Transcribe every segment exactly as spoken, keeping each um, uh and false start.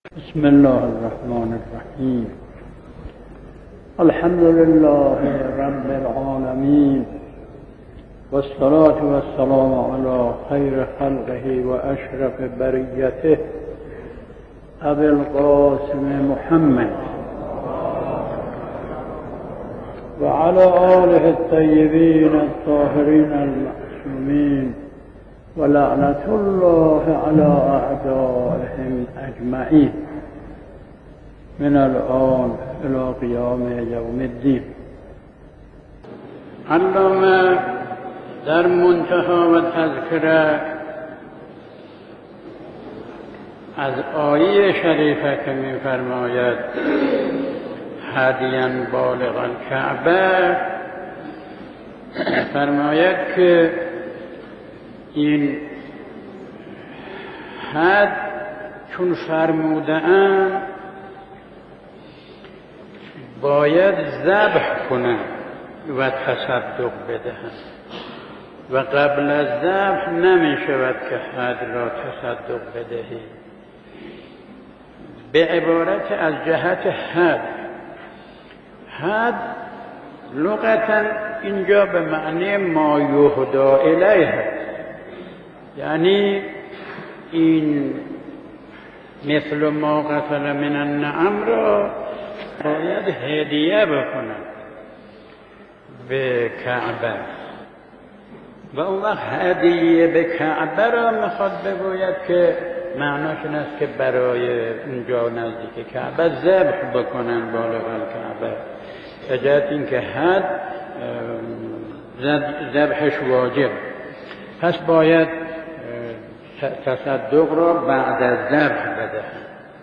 بسم الله الرحمن الرحیم. الحمد لله رب العالمین والصلاة والسلام علی خیر خلقه و اشرف بریته ابی القاسم محمد و علی آله الطیبین الطاهرین المعصومین و لعنت الله علی اعدائهم اجمعین من الآن الى قیام یوم الدین. علامه در منتهی و تذکره از آیه شریفه که می فرماید هدیا بالغ الکعبه فرماید که این حد چون فرموده اند باید ذبح کنند و تصدق بدهند و قبل از ذبح نمی شود که حد را تصدق بدهی. به عبارت از جهت حد، حد لغتا اینجا به معنی ما یهدا الیه هست، یعنی این مثل ما قتل من النعم را باید هدیه بکنن به کعبه و اون وقت هدیه به کعبه را میخواد بگوید که معناش این است که برای اونجا نزدیک کعبه ذبح بکنن بالغ الکعبه، به جهت اینکه حد ذبحش واجب، پس باید تصدق را بعد از ذبح بدهن.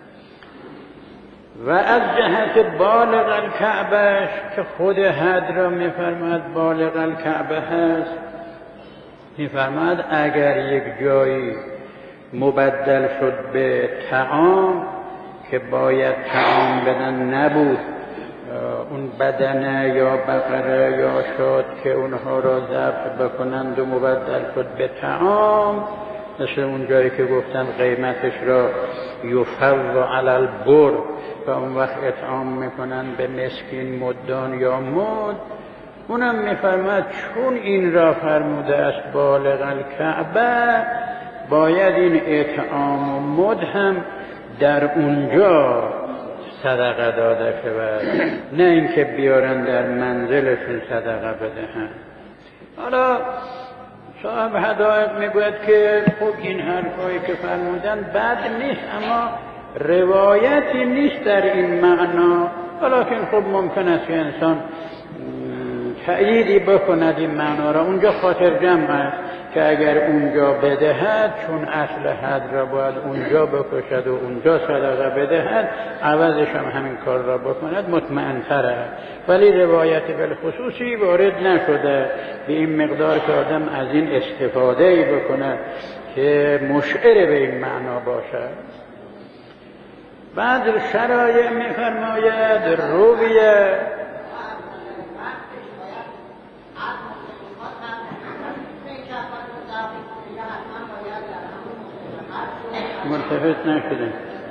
و از جهت بالغ الکعبه که خود حد را میفرماید بالغ الکعبه هست، میفرماید اگر یک جایی مبدل شد به طعام که باید طعام بدن نبود، اون بدنه یا بقره یا شاد که اونها را ذبح بکنند و مبدل شد به طعام، مثل اون جایی که گفتن قیمتش را یفرض علی البر و اون وقت اطعام میکنن به مسکین مدان یا مد، اونم میفرماید چون این را فرموده است بالغ الکعبه باید این اطعام و مد هم در اونجا صدقه داده شود، نه اینکه بیارن در منزلشون صدقه بدهن. حالا صاحب حدایق میگوید که خب این حرفایی که فرمودن بد نیست، اما روایتی نیست در این معنا، ولیکن خب ممکن است که انسان تأییدی بکند این معنا را. اونجا خاطر جمع است که اگر اونجا بدهد، چون اصل حد را باید اونجا بکشد و اونجا صدقه بدهد، عوضش هم همین کار را بکند مطمئن تر است. ولی روایت بالخصوصی وارد نشده به این مقدار که آدم از این استفاده بکند که مشعر به این معنا باشد. بعد شرایع می‌فرماید رویه ملتفت نشده.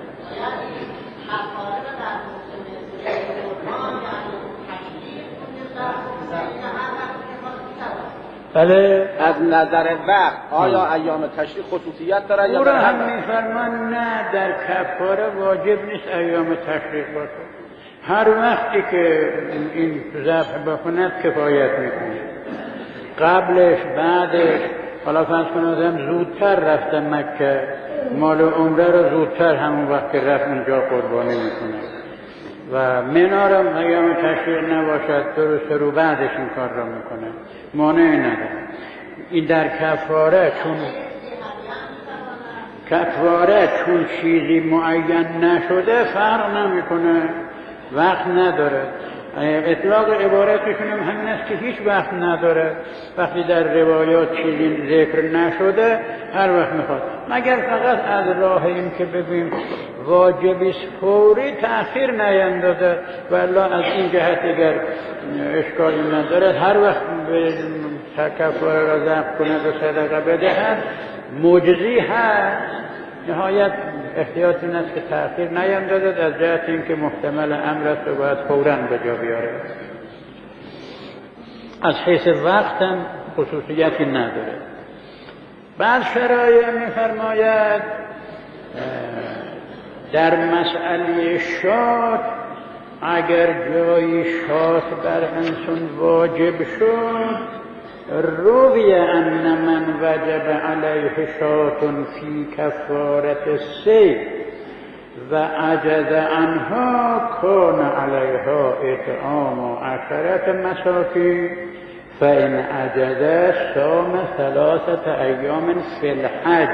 بله، از نظر وقت آیا ایام تشریق خصوصیت داره یا او را هم میفرمان نه، در کفاره واجب نیست ایام تشریق باشه، هر وقتی که این ذبح بکند کفایت میکنه، قبلش بعدش. حالا فرض کن آدم زودتر رفته مکه، مال عمره رو زودتر همون وقت که رفت اونجا قربانی میکنه و منا رو ایام تشریق نباشد درست رو بعدش این کار رو میکنه، مانعی نداره. این در کفاره چون کفاره چون چیزی معین نشده فرق نمیکنه، وقت نداره. اطلاق عبارتشون هم همین است که هیچ وقت نداره. وقتی در روایات چیزی ذکر نشده هر وقت میخواد، مگر فقط از راه این که ببین واجبی فوری تأخیر نیندازه، ولی از این جهت اگر اشکالی نداره هر وقت به کفاره را ذبح کند و صدقه بدهد مجزی هست. نهایت احتیاط این است که تأخیر نیندازد از جهت اینکه محتمل امر است و باید فوراً به جا بیاره. از حیث وقت هم خصوصیتی نداره. بعد شرایع می‌فرماید در مسئله شات اگر جایی شات بر انسان واجب شد روی ان من وجب علیه شات فی کفارت الصید و عجز عنها کان علیها اطعام عشرة مساکین فإن عجز صام ثلاثة ایام فی الحج.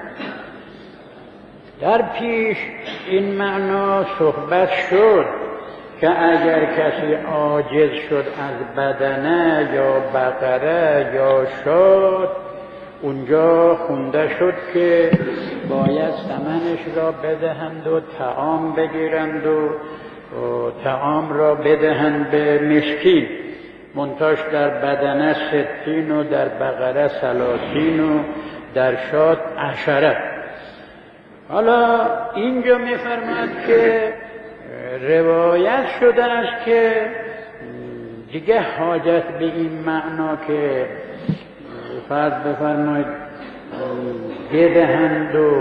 در پیش این معنا صحبت شد که اگر کسی عاجز شد از بدنه یا بقره یا شاد، اونجا خونده شد که باید ثمنش را بدهند و طعام بگیرند و طعام را بدهند به مسکین. منتاش در بدنه ستین و در بقره سلاسین و در شاد عشره. حالا اینجا می‌فرماید که روایت شده است که دیگه حاجت به این معنا که فرض بفرمایید بدهند و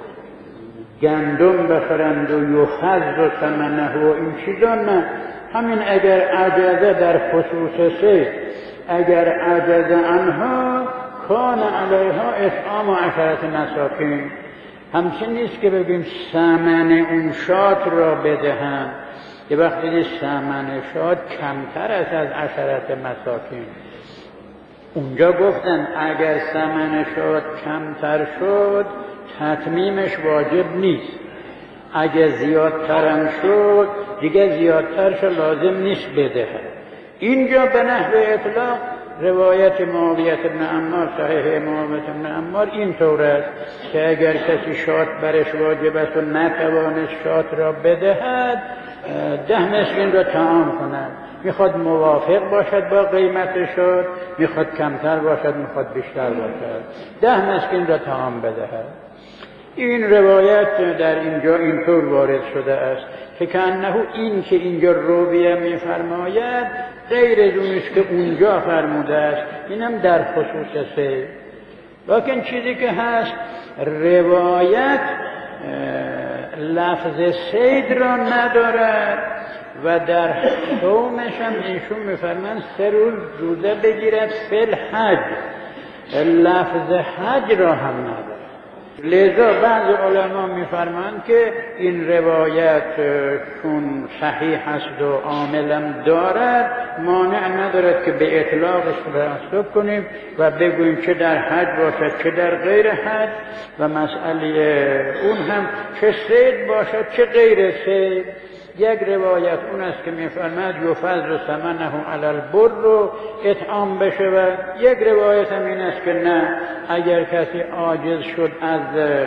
گندم بخرند و یخذ و ثمنه و این چیزا نه. همین اگر عجزه در خصوص سید، اگر عجزه عنها کان علیها اطعام عشرة مساکین. همچنین نیست که بگیم ثمن اون شات را بدهند، یه وقتی ثمن شات کمتر است از عشرة مساکین. اونجا گفتن اگر ثمن شات کمتر شد تتمیمش واجب نیست، اگر زیادترم شد دیگه زیادترش لازم نیست بدهد. اینجا به نحو اطلاق روایت معاویه بن عمار، صحیح معاویه بن عمار اینطور است که اگر کسی شات برش واجب است و نتوانست شات را بدهد ده مسکین را طعام کند. میخواد موافق باشد با قیمت شات، میخواد کمتر باشد، میخواد بیشتر باشد، ده مسکین را طعام بدهد. این روایت در اینجا اینطور وارد شده است که کأنه این که اینجا رویه میفرماید غیر از اون است که اونجا فرموده است، اینم در خصوص سید. لیکن چیزی که هست روایت لفظ سید را ندارد و در صومش هم ایشون میفرماند سه روز روزه بگیرد فی الحج، لفظ حج را هم ندارد. لذا بعض علما میفرمایند که این روایت چون صحیح است و عاملا دارد مانع ندارد که به اطلاقش تعصب کنیم و بگوییم چه در حج باشد چه در غیر حج، و مسئله اون هم چه صید باشد چه غیر صید. یک روایت اون است که میفرماید یفضل ثمنه علی البر رو اطعام بشود، یک روایت هم این است که نه، اگر کسی عاجز شد از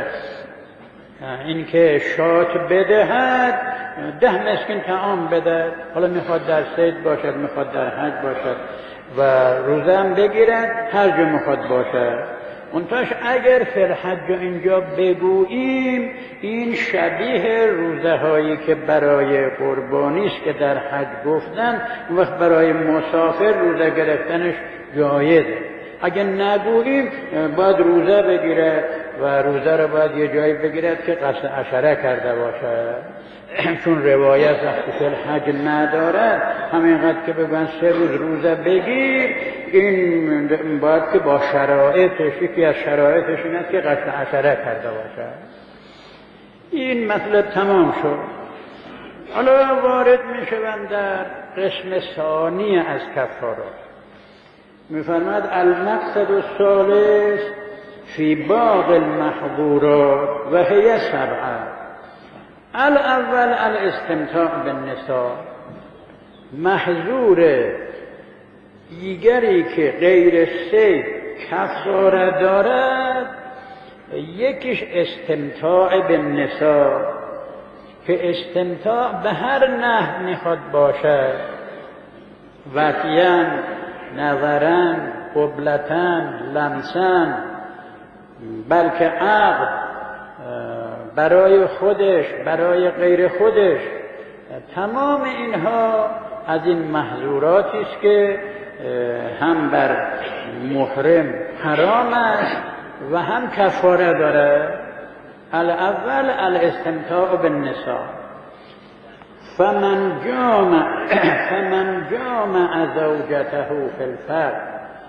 اینکه شات بدهد ده مسکین طعام بده. حالا میخواد در صید باشد، میخواد در حج باشد و روزه هم بگیرد، هر جا میخواد باشد. منتاش اگر فی الحج اینجا بگوییم این شبیه روزه هایی که برای قربانی است که در حج گفتن، اون وقت برای مسافر روزه گرفتنش جایزه. اگر نگوییم باید روزه بگیرد و روزه را باید یه جایی بگیرد که قصد عشره کرده باشد. چون روایت وقتی فی الحج ندارد همینقدر که بگن سه روز روزه بگیر، این باید که با شرایطش، یکی از شرایطش این است که قصد عشره کرده باشد. این مطلب تمام شد. حالا وارد می شوند در قسم ثانی از کفارات. می فرماید المقصد الثالث فی باب المحظورات و هی سبعه. الاول الاستمتاع بالنساء. محظور دیگری که غیر صید کفاره دارد یکیش استمتاع بالنساء، که استمتاع به هر نحو میخواد باشد، وطیاً، نظراً، قبلتاً، لمساً، بلکه عقد برای خودش، برای غیر خودش، تمام اینها از این محظوراتی است که هم بر محرم حرام است و هم کفاره داره. الاول الاستمتاع بالنساء، فمن جامع فمن جامع زوجته فی الفرد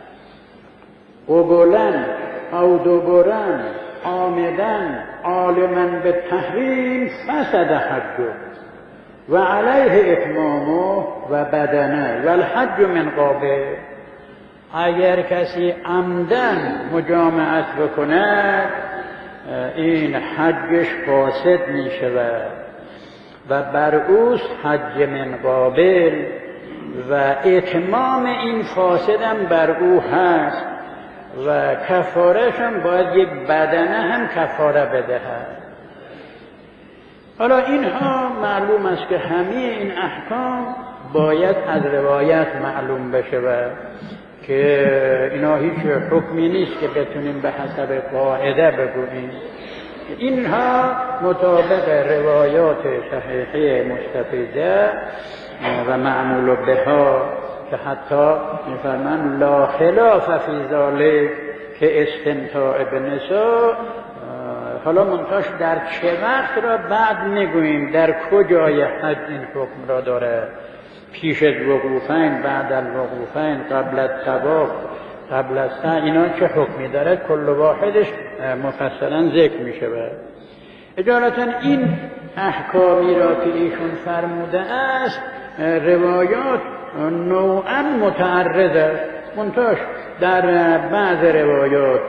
قبلا او دبرا عامدا عالما بالتحریم فسد حجه و علیه اتمامه و بدنه و الحج من قابل. اگر کسی عمدن مجامعت بکند این حجش فاسد می شود و بر اوست حج من قابل و اتمام این فاسدم بر او هست و کفارش هم باید یک بدنه هم کفاره بدهد. حالا اینها معلوم است که همه این احکام باید از روایت معلوم بشه که اینا هیچ حکمی نیست که بتونیم به حسب قاعده بگوییم. اینها مطابق روایات صحیحه مستفیده و معمول بها که حتی میفرمان لا خلاف فی ذلک که استمتاع بنساء. حالا منتاش در چه وقت را بعد میگوییم، در کجای حج این حکم را داره؟ پیش از وقوفین، بعد الوقوفین، قبل الطواف، قبل السعی، اینا چه حکمی داره؟ کل واحدش مفصلا ذکر میشه. اجالتا این احکامی را که ایشون فرموده است روایات نوعا متعرض است. منتاش در بعض روایات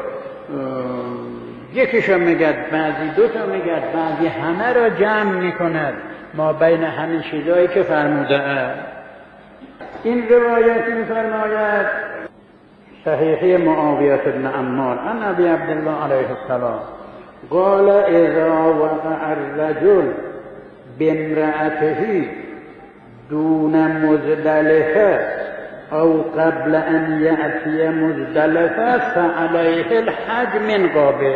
یکیشو میگد، بعضی دوتا میگد، بعضی همه را جمع میکند ما بین همین چیزایی که فرموده است. این روایت میفرماید صحیحه معاویه بن عمار عن ابی عبدالله علیه السلام قال اذا وقع الرجل بامرأته دون مزدلفه او قبل ان یأتی مزدلفه فعلیه الحج من قابل.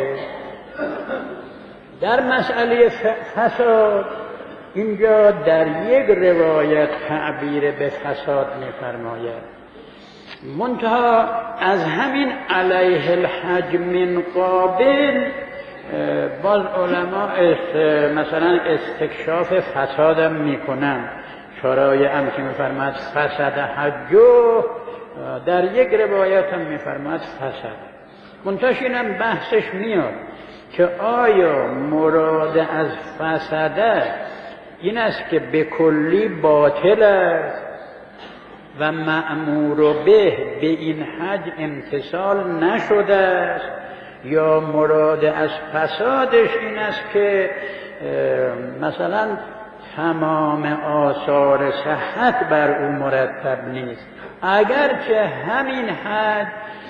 در مسئله فساد اینجا در یک روایت تعبیر به فساد می‌فرماید، منتها از همین علیه الحج من قابل باز علما مثلا استکشاف فسادم میکنن. شارای هم که میفرماد فسد حجو، در یک روایت هم میفرماد فسد. منتاش اینم بحثش میاد که آیا مراد از فسده این است که به کلی باطل است و مأمور به به این حج امتثال نشده است، یا مراد از فسادش این است که مثلا تمام آثار صحت بر او مرتب نیست، اگرچه همین حج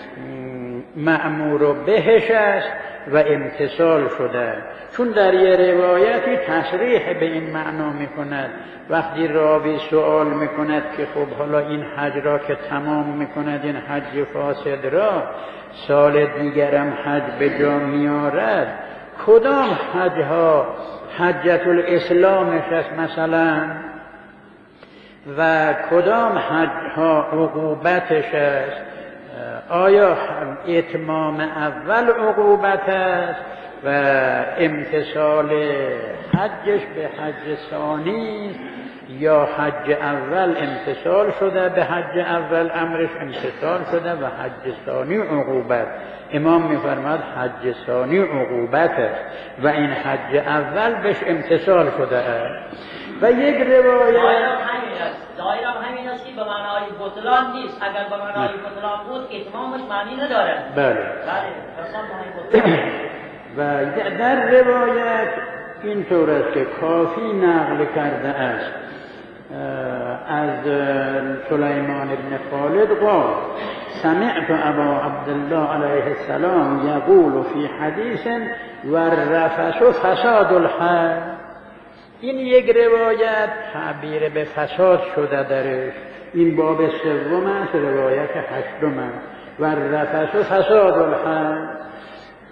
مأمور بهش است و امتثال شده. چون در یه روایتی تصریح به این معنا میکند، وقتی راوی سوال میکند که خب حالا این حج را که تمام میکند، این حج فاسد را سال دیگرم حج به جا میارد، کدام حج ها حجت الاسلامش است مثلا و کدام حج ها عقوبتش است؟ آیا اتمام اول عقوبت است و امتثال حجش به حج ثانی، یا حج اول امتثال شده به حج اول امرش امتثال شده و حج ثانی عقوبت؟ امام میفرماد حج ثانی عقوبت است و این حج اول بهش امتثال شده است. و یک روایت ظاهر هم همین است که به معنای بطلان نیست. اگر به معنای بطلان بود اتمامش معنی نداره. بله بله. و در روایت این طور است که کافی نقل کرده است از سلیمان بن خالد قال سمعت ابا عبدالله علیه السلام یقول فی حدیث و الرفث فساد الحج. این یک روایت تعبیر به فساد شده درش. این باب سوم است، روایت هشتم است، و الرفث فساد الحج.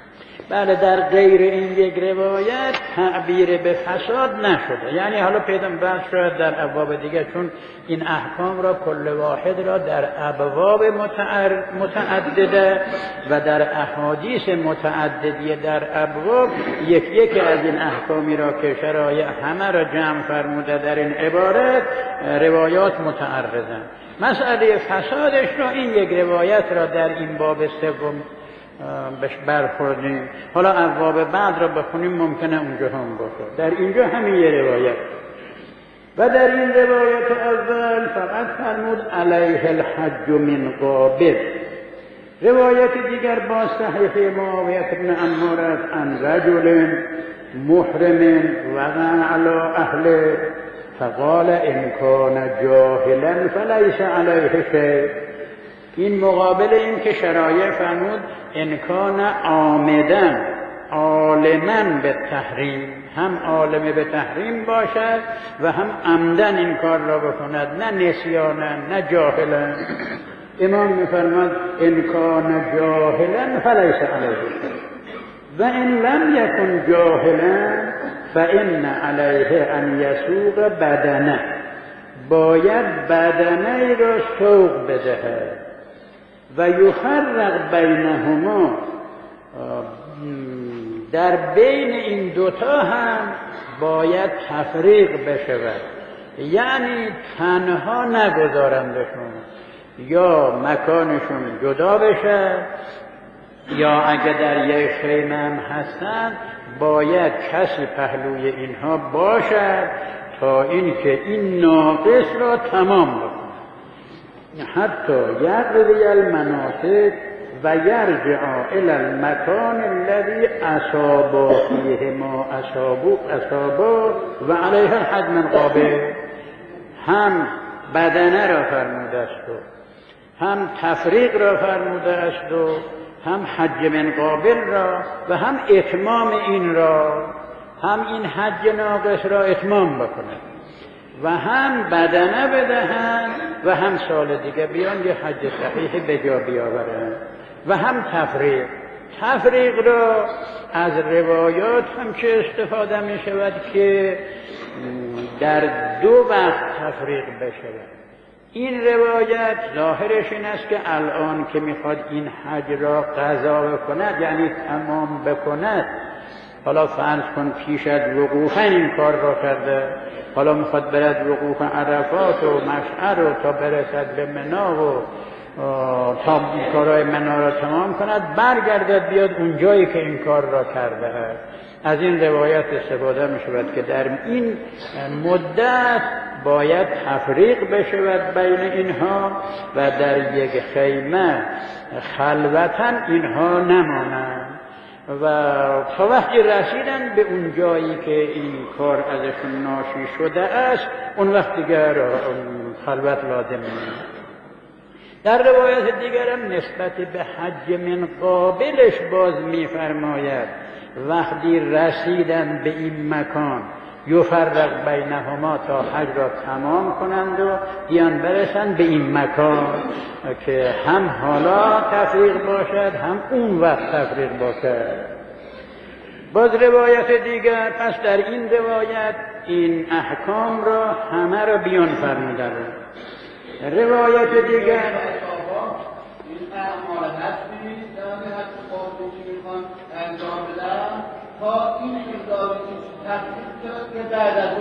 بله در غیر این یک روایت تعبیر به فساد نشده، یعنی حالا پیغمبر شاید در ابواب دیگه، چون این احکام را کل واحد را در ابواب متعدده و در احادیث متعددی در ابواب یک یک از این احکامی را که شرایع همه را جمع فرموده در این عبارت روایات متعرضند. مسئله فسادش را این یک روایت را در این باب سوم بهش برخوردیم. حالا ابواب بعد را بخونیم ممکنه اونجا هم باشه. در اینجا همین یه روایت و در این روایت اول فقط فرمود علیه الحج من قابل. روایت دیگر با صحیفه معاویه بن عمار عن رجل محرم وقع علی اهله فقال ان کان جاهلا فلیس علیه شیء. این مقابل این که شرایع فرمود ان کان عامدن عالما به تحریم، هم عالم به تحریم باشد و هم عمدن این کار را بکند، نه نسیانا نه جاهلا. امام میفرماد ان کان جاهلا فلیس علیه شیء و ان لم یکن جاهلا فان علیه ان یسوق بدنه. باید بدنه را سوق بدهد و یفرق بینهما، در بین این دوتا هم باید تفریق بشود، یعنی تنها نگذارندشون، یا مکانشون جدا بشه یا اگه در یک خیمه هم هستن باید کسی پهلوی اینها باشد تا اینکه این ناقص را تمام بکنه. حتی یقضی المناسک و یرجع الی المکان الذی اصاب فیه ما اصابوا اصابوا و علیه الحج من قابل. هم بدنه را فرموده است و هم تفریق را فرموده است و هم حج من قابل را و هم اتمام این را، هم این حج ناقص را اتمام بکنه و هم بدنه بدهن و هم سال دیگه بیان یه حج صحیح به جا بیاورن و هم تفریق. تفریق را از روایات هم که استفاده می شود که در دو وقت تفریق بشود. این روایت ظاهرش این است که الان که میخواد این حج را قضا بکند، یعنی تمام بکند، حالا فرض کن پیش از وقوف این کار را کرده، حالا میخواد برد وقوف عرفات و مشعر و تا برسد به منا و تا کارهای منا را تمام کند، برگردد بیاد اون جایی که این کار را کرده است. از این روایت استفاده می شود که در این مدت باید تفریق بشود بین اینها و در یک خیمه خلوتا اینها نمانند و تا وقتی رسیدن به اون جایی که این کار ازشون ناشی شده است اون وقت دیگر خلوت لازم نیست. در روایت دیگر هم نسبت به حج من قابلش باز می‌فرماید وقتی رسیدن به این مکان یفرق بینهما تا حج را تمام کنند و بیان برسند به این مکان که هم حالا تفریق باشد هم اون وقت تفریق باشد. باز روایت دیگر، پس در این روایت این احکام را همه را بیان فرموده است. روایت دیگر این اعمال هستی در حد قابلی میخوان انجام بدن تا این اقدامی تحقیق که بعد از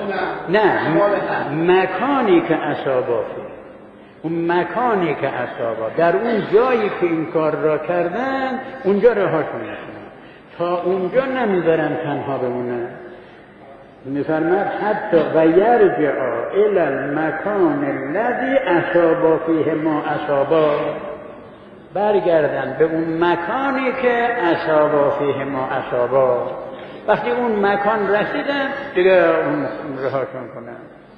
اون نه مکانی که اصابا فی اون مکانی که اصابا در اون جایی که این کار را کردن اونجا رهاشون نکنن، تا اونجا نمیذارن تنها بمونن. میفرماد حتی و یرجع الی المکان الذی اصاب فیه ما اصابا، برگردن به اون مکانی که اصاب فیه ما اصابا. وقتی اون مکان رسیدن دیگه اون رهاشون کنن.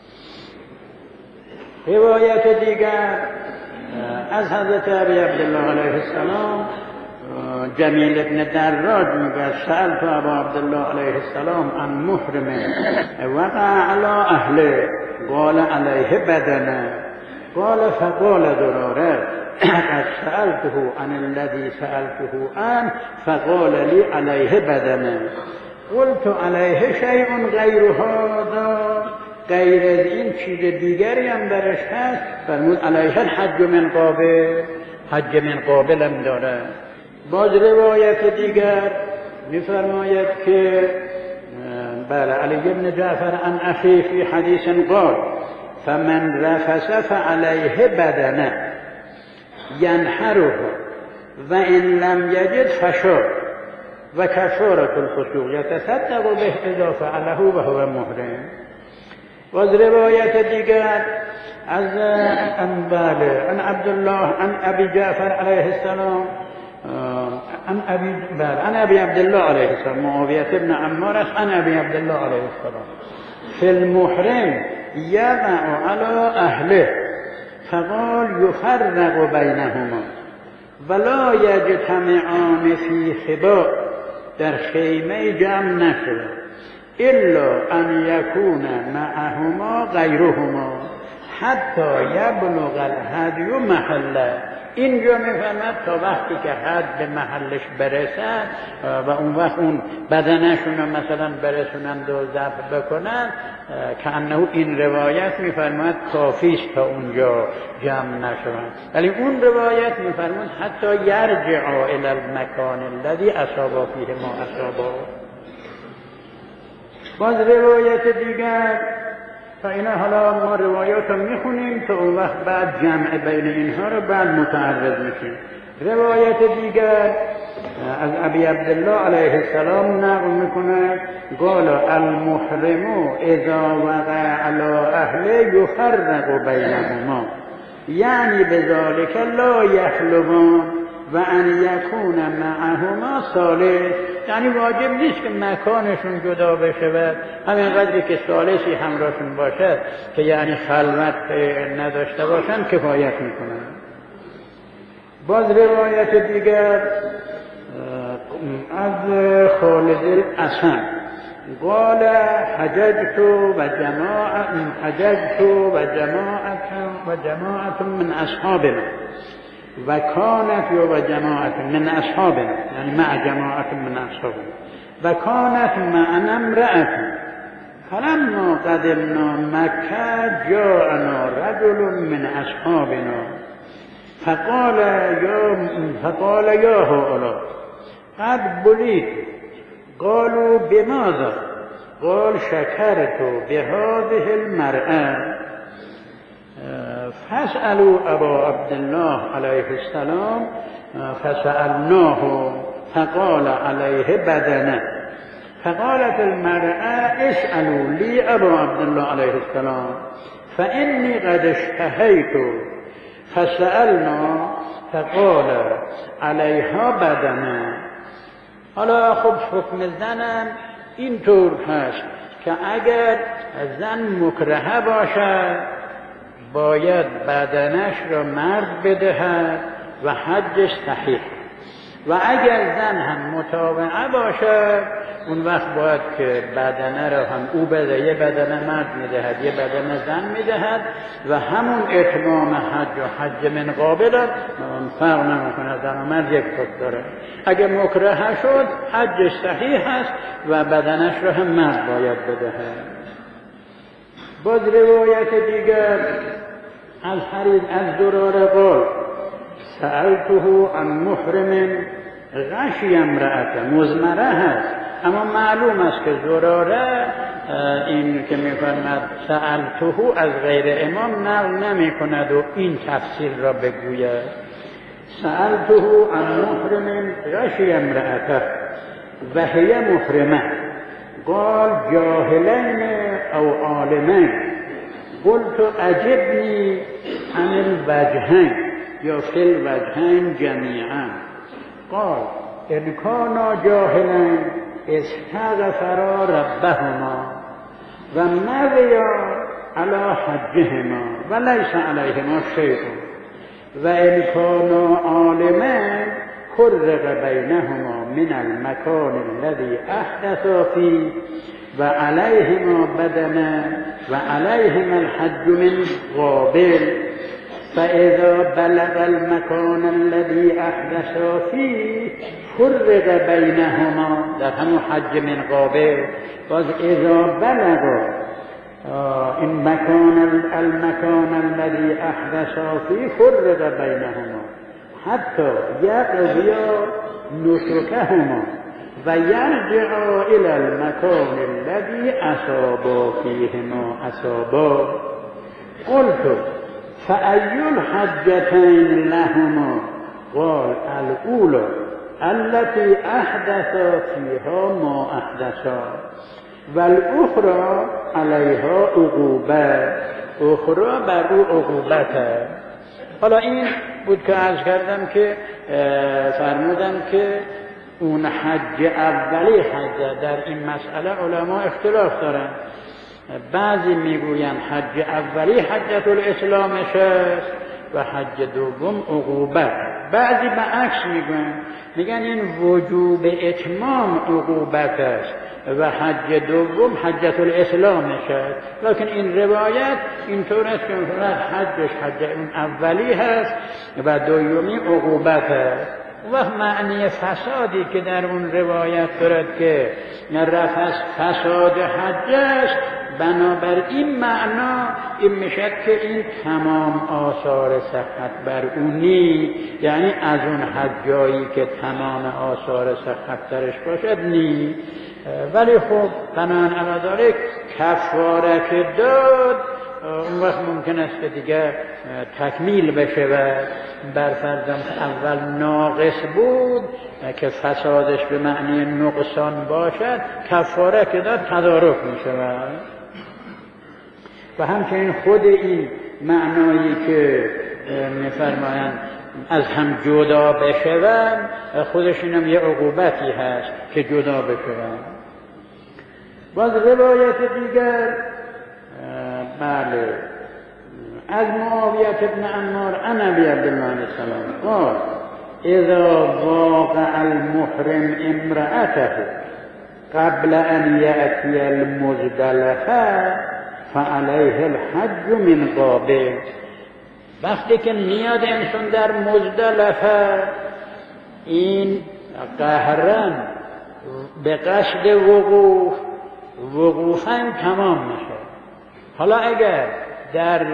روایت دیگر از حضرت ابی عبدالله علیه السلام جمیل ابن دراج میگه سألت ابا عبدالله علیه السلام عن محرم وقع علی اهله قال علیه بدنه قال فقال دراره قد سألته عن الذي سألته عنه فقال لي عليه بدنه قلت عليه شيء غیر هذا، غیر از این چیز دیگری هم برش هست؟ فرمود علیه الحج من قابل، حج من قابل هم داره. باز روایت دیگر میفرماید که بله علی بن جعفر عن اخی فی حدیث قال فمن رفس فعلیه بدنه ینحره و ان لم یجد فشار و کفارة الفسوق یتصدق به اذا فعله و هو محرم. و از روایت دیگر از ان بله عن عبدالله عن ابی جعفر علیه السلام عن ابي بل عن ابي عبد الله عليه السلام معاوية بن عمار عن ابي عبد الله عليه السلام في المحرم يضع على اهله فقال يفرق بينهما ولا يجتمعان في خباء، در خیمه جمع نشده الا ان يكون معهما غيرهما حتى يبلغ الهدي محله. اینجا میفهمد تا وقتی که حد به محلش برسد و اون وقت اون بدنشون رو مثلا برسونند و ذبح بکنند که انه این روایت میفرماد کافیست تا اونجا جمع نشوند، ولی اون روایت میفرماد حتی یرجعوا الی المکان الذی اصاب فیه ما اصابه. باز روایت دیگر تا اینا حالا ما روایات رو میخونیم تا اون وقت بعد جمع بین اینها رو بعد متعرض میشیم. روایت دیگر از ابی عبدالله علیه السلام نقل میکنه قال المحرم اذا وقع علی اهله یفرق بینهما، یعنی بذالک لا یخلوان و ان یکون معهما صالح، یعنی واجب نیست که مکانشون جدا بشه و همین قدری که ثالثی همراهشون باشد که یعنی خلوت نداشته باشن کفایت میکنن. باز روایت دیگر از خالد الاسد قال حججت و جماعت حججت و جماعت و جماعت من اصحابنا و کانت و جماعت من اصحابنا، یعنی مع جماعت من اصحابنا و کانت معنا امرأة فلما قدمنا مکه جاءنا رجل من اصحابنا فقال یا فقال یا هؤلاء قد بلیت قالوا بماذا قال شکرت بهذه المرأة فاسألوا ابا عبدالله علیه السلام فسألناه فقال عليه بدنه فقالت المرأة اسألوا لي ابا عبدالله علیه السلام فإني قد اشتهيت فسألنا فقال عليها بدنه. حالا خب حکم زنم اینطور هست که اگر زن مکرهه باشد باید بدنش را مرد بدهد و حجش صحیح، و اگر زن هم متابعه باشد اون وقت باید که بدنه را هم او بده، یه بدنه مرد میدهد یه بدنه زن میدهد و همون اتمام حج و حج من قابل فرق نمیکنه، زن و مرد یک حکم داره. اگر مکرهه شد حجش صحیح است و بدنش را هم مرد باید بدهد. باز روایت دیگر از حرید از درار قال سألته عن محرم غشی امرأة، مزمره هست اما معلوم است که زراره این که میفرماد سألته از غیر امام نقل نمی کند و این تفسیر را بگوید. سألته عن محرم غشی امرأة و هی محرمه قال جاهلین او عالمین قلت عجبنی عن الوجهین یا فی الوجهین جمیعا قال ان کانا جاهلین استغفرا ربهما و نویا علی حجهما و لیس علیهما شیء و ان کانا عالمین فرق بینهما من المکان الذي احدثا فيه و علیهما بدنه و علیهما الحج من قابل فاذا بلغ المكان الذي احدث فيه فرق بینهما، در همون حج من قابل باز اذا بلغ این مکان المکان الذي احدث فيه فرق بینهما حتی یقضی نسکهما و یرجع الى المکان الذي اصابا فیهما اصابا. قلت فأي الحجتين لهما؟ قال الأولى التي أحدث فيها ما أحدثا والأخرى عليها عقوبة، أخرى بر او عقوبته. حالا این بود که عرض کردم که فرمودم که اون حج اولی حج در این مسئله علما اختلاف دارن. بعضی میگویند حج اولی حجت الاسلامش است و حج دوم عقوبت. بعضی به عکس میگن میگن این وجوب اتمام عقوبت است و حج دوم حجت الاسلامش است. لکن این روایت اینطور است که حجش حج اون اولی هست و دومی عقوبت است. و معنی فسادی که در اون روایت دارد که رفض فساد حج است، بنابر این معنا این میشد که این تمام آثار صحت بر اونی، یعنی از اون حجایی که تمام آثار صحت درش باشد نی. ولی خب بنان علی ذالک کفاره که داد اون وقت ممکن است که دیگه تکمیل بشه و بر فرضم اول ناقص بود که فسادش به معنی نقصان باشد، کفاره که داد تدارک می شود. و همچنین خود این معنایی که می‌فرمایند از هم جدا بشوند خودش اینم یه عقوبتی هست که جدا بشوند. باز روایت دیگر بله از معاویه ابن عمار عن ابی عبدالله علیه السلام قال اذا واقع المحرم امرأته قبل ان یأتی المزدلفه فعلیه الحج من قابل. وقتی که میاد انسان در مزدلفه این قهرن به قصد وقوف وقوفاً تمام میشه. حالا اگر در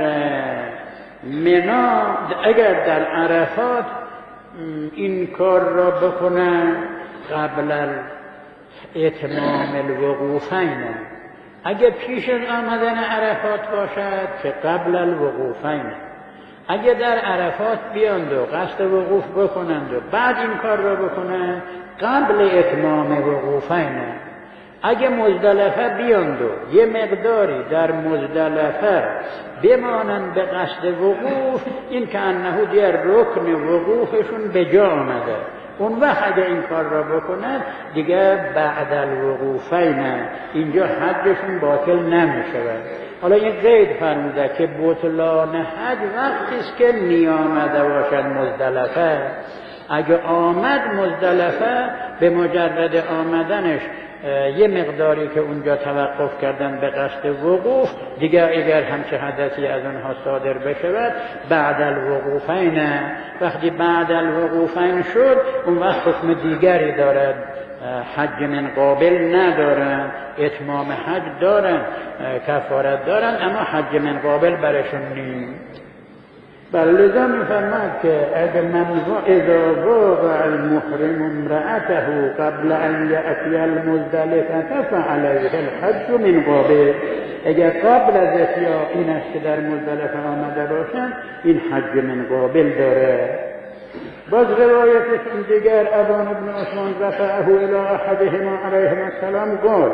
منا اگر در عرفات این کار را بکنه قبل اتمام الوقوفین، اگر پیش از آمدن عرفات باشد که قبل الوقوفین، اگر در عرفات بیاند و قصد وقوف بکنند و بعد این کار را بکنند قبل اتمام وقوفین. اگه مزدلفه بیاند و یه مقداری در مزدلفه بمانند به قصد وقوف، این که انه دیگر رکن وقوفشون به جا آمده، اون وقت اگه این کار را بکنند دیگه بعد الوقوفین اینجا حجشون باطل نمیشود. حالا این قید فرموده که بطلان حج وقتی است که نیامده باشد مزدلفه. اگه آمد مزدلفه به مجرد آمدنش یه مقداری که اونجا توقف کردن به قصد وقوف، دیگر اگر همچه حدثی از اونها صادر بشود بعد الوقوفین، وقتی بعد الوقوفین شد اون وقت حکم دیگری دارد، حج من قابل ندارن، اتمام حج دارن، کفارت دارن، اما حج من قابل برشون نیست. بل لذا می‌فرماید که اگر من اذا واقع المحرم امرأته قبل ان یأتی المزدلفه فعلیه الحج من قابل. اگر قبل از اتیا این است که در مزدلفه آمده باشند این حج من قابل داره. باز روایتشون دیگر ابان ابن عثمان رفعه الى احدهما علیهما السلام قال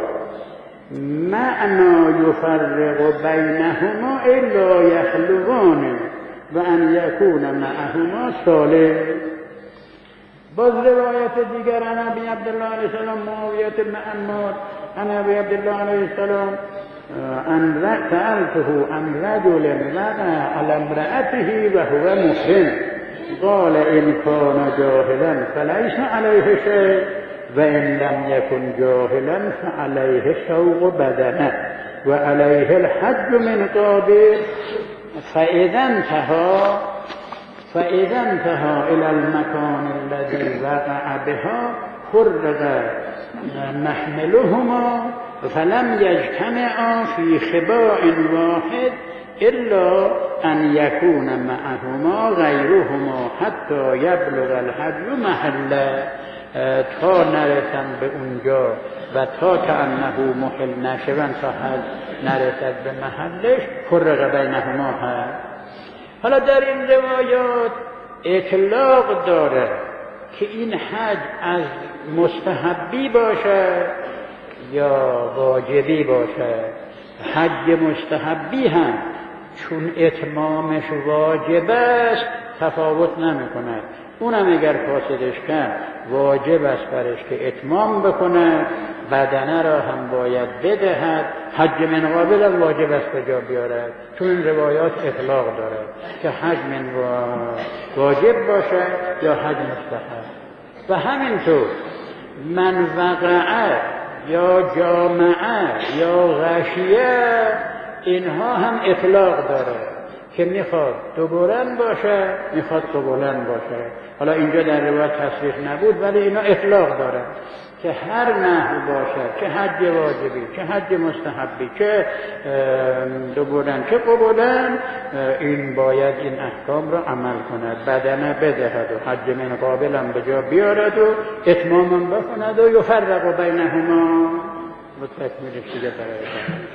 معنى یفرق بینهما الا یخلوان و ان یکون معهما صالح. باز روایت دیگر عن ابی عبدالله علیه السلام معاویه بن عمار عن ابی عبدالله علیه السلام ان سألته عن رجل وقع على امرأته وهو محرم قال ان كان جاهلا فليس عليه شيء وان لم يكن جاهلا فعليه شوق بدنه وعليه الحج من قابل. فاذا انتهى فاذا انتهى الى المكان الذي وقع بها فرق محملهما فلم يجتمعا في خباء واحد الا ان يكون معهما غیرهما حتی یبلغ الهدی محله، تا نرسن به اونجا و تا که انه محل نشون تا حج نرسد به محلش فرق بینهما هست. حالا در این روایات اطلاق داره که این حج از مستحبی باشه یا واجبی باشه. حج مستحبی هم چون اتمامش واجب است تفاوت نمی کند، اونم اگر فاسدش کرد واجب است برش که اتمام بکنه، بدنه را هم باید بدهد، حج من قابل هم واجب است به جا بیارد، چون این روایات اطلاق دارد که حج من واجب باشه یا حج مستحب. و همینطور من وقعه یا جامعه یا غشیه اینها هم اطلاق داره که میخواد دو بلند باشه میخواد دو بلند باشه. حالا اینجا در روایت تصریح نبود ولی اینا اطلاق داره که هر نحو باشه، چه حج واجبی چه حج مستحبی چه دو بلند چه دو بلند، این باید این احکام را عمل کند، بدنه بدهد و حج من قابل هم به جا بیارد و اتمام بکند و یفرق بینهما و تکمیلش دیگه برای